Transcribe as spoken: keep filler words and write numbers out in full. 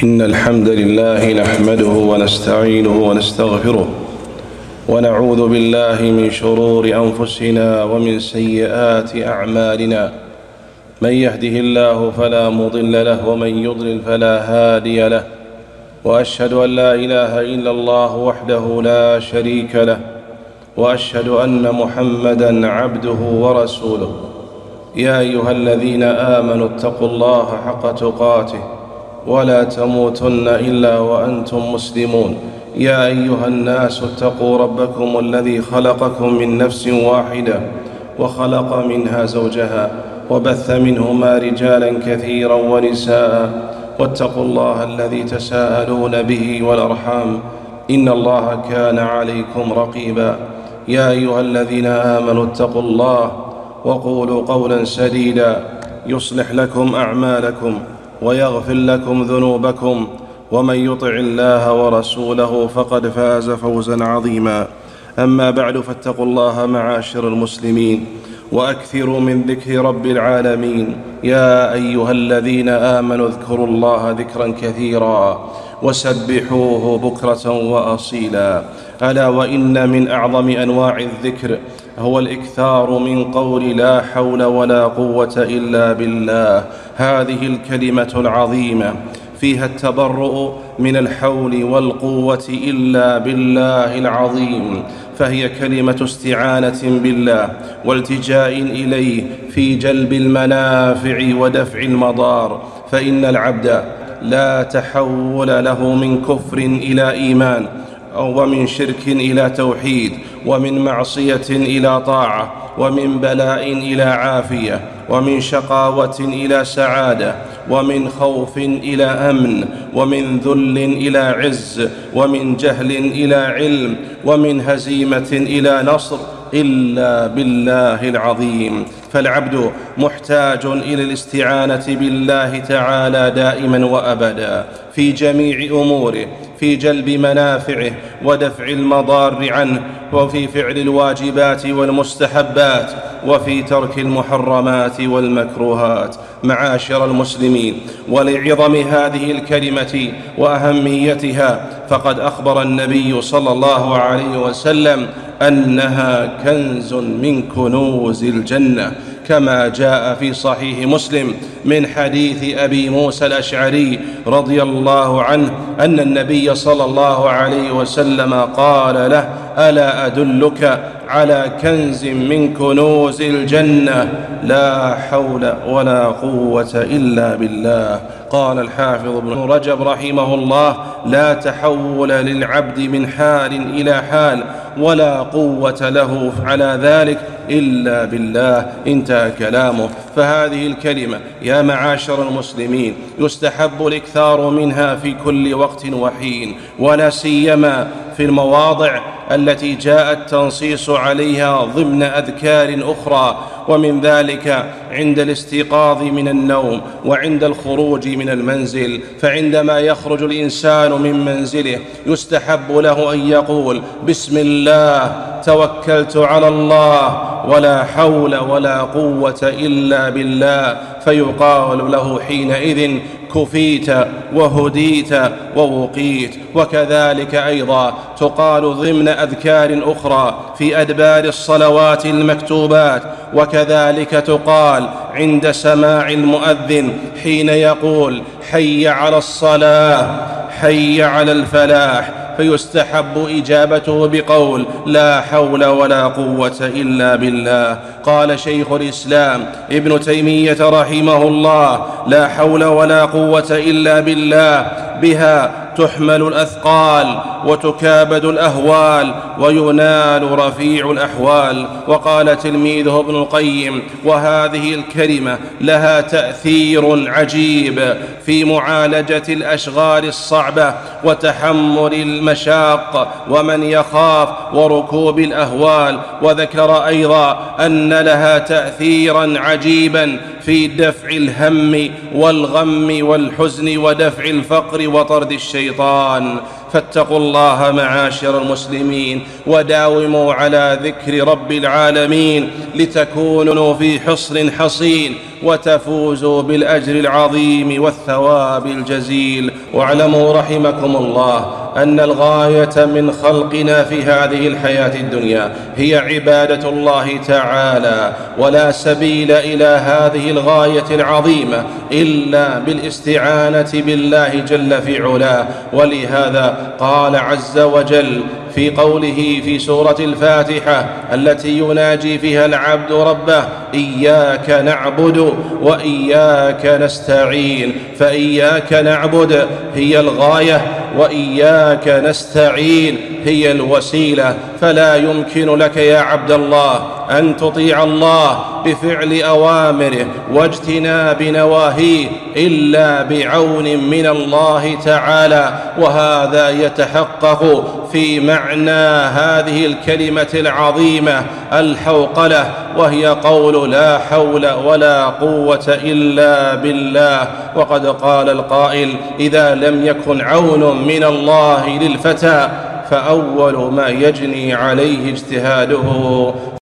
إن الحمد لله نحمده ونستعينه ونستغفره ونعوذ بالله من شرور أنفسنا ومن سيئات أعمالنا. من يهده الله فلا مضل له ومن يضلل فلا هادي له، وأشهد أن لا إله إلا الله وحده لا شريك له، وأشهد أن محمدًا عبده ورسوله. يا أيها الذين آمنوا اتقوا الله حق تقاته ولا تموتن إلا وأنتم مسلمون. يا أيها الناس اتقوا ربكم الذي خلقكم من نفس واحدة وخلق منها زوجها وبث منهما رجالا كثيرا ونساء، واتقوا الله الذي تساءلون به والأرحام إن الله كان عليكم رقيبا. يا أيها الذين آمنوا اتقوا الله وقولوا قولا سديدا يصلح لكم أعمالكم ويغفر لكم ذنوبكم، ومن يطع الله ورسوله فقد فاز فوزا عظيما. أما بعد، فاتقوا الله معاشر المسلمين وأكثروا من ذكر رب العالمين. يا أيها الذين آمنوا اذكروا الله ذكرا كثيرا وسبحوه بكرة وأصيلا. ألا وإن من أعظم أنواع الذكر هو الإكثار من قول لا حول ولا قوة إلا بالله. هذه الكلمة العظيمة فيها التبرؤ من الحول والقوة إلا بالله العظيم، فهي كلمة استعانة بالله والتجاء إليه في جلب المنافع ودفع المضار. فإن العبد لا تحول له من كفر إلى إيمان، ومن شرك إلى توحيد، ومن معصية إلى طاعة، ومن بلاء إلى عافية، ومن شقاوة إلى سعادة، ومن خوف إلى أمن، ومن ذل إلى عز، ومن جهل إلى علم، ومن هزيمة إلى نصر إلا بالله العظيم. فالعبد محتاج إلى الاستعانة بالله تعالى دائما وأبدا في جميع أموره، في جلب منافعه ودفع المضار عنه، وفي فعل الواجبات والمستحبات، وفي ترك المحرمات والمكروهات. معاشر المسلمين، ولعظم هذه الكلمة وأهميتها فقد أخبر النبي صلى الله عليه وسلم أنها كنز من كنوز الجنة، كما جاء في صحيح مسلم من حديث أبي موسى الأشعري رضي الله عنه أن النبي صلى الله عليه وسلم قال له: ألا أدلك على كنز من كنوز الجنة؟ لا حول ولا قوة إلا بالله. قال الحافظ ابن رجب رحمه الله: لا تحول للعبد من حال إلى حال ولا قوة له على ذلك إلا بالله. انتهى كلامه. فهذه الكلمة يا معاشر المسلمين يستحب الإكثار منها في كل وقت وحين، ولا سيما في المواضع التي جاء التنصيص عليها ضمن أذكار أخرى، ومن ذلك عند الاستيقاظ من النوم، وعند الخروج من المنزل. فعندما يخرج الإنسان من منزله يستحب له أن يقول: بسم الله توكلت على الله ولا حول ولا قوة إلا بالله، فيقال له حينئذ: كفيت وهديت ووقيت. وكذلك أيضا تقال ضمن أذكار أخرى في أدبار الصلوات المكتوبات، وكذلك تقال عند سماع المؤذن حين يقول: حي على الصلاة حي على الفلاح، فيستحب إجابته بقول: لا حول ولا قوة إلا بالله. قال شيخ الإسلام ابن تيمية رحمه الله: لا حول ولا قوة إلا بالله، بها تحمل الأثقال وتكابد الأهوال وينال رفيع الأحوال. وقال تلميذه ابن القيم: وهذه الكلمة لها تأثير عجيب في معالجة الأشغال الصعبة وتحمل المشاق ومن يخاف وركوب الأهوال. وذكر أيضا أن لها تأثيرا عجيبا في دفع الهم والغم والحزن ودفع الفقر وطرد الشيطان. فاتقوا الله معاشر المسلمين وداوموا على ذكر رب العالمين لتكونوا في حصن حصين وتفوزوا بالأجر العظيم والثواب الجزيل. واعلموا رحمكم الله أن الغاية من خلقنا في هذه الحياة الدنيا هي عبادة الله تعالى، ولا سبيل إلى هذه الغاية العظيمة إلا بالاستعانة بالله جل في علاه. ولهذا قال عز وجل في قوله في سورة الفاتحة التي يناجي فيها العبد ربه: إياك نعبد وإياك نستعين. فإياك نعبد هي الغاية، وإياك نستعين هي الوسيلة. فلا يمكن لك يا عبد الله أن تطيع الله بفعل أوامره واجتناب نواهيه إلا بعون من الله تعالى. وهذا يتحقق في معنى هذه الكلمة العظيمة الحوقلة، وهي قول لا حول ولا قوة إلا بالله. وقد قال القائل: إذا لم يكن عون من الله للفتى فأول ما يجني عليه اجتهاده.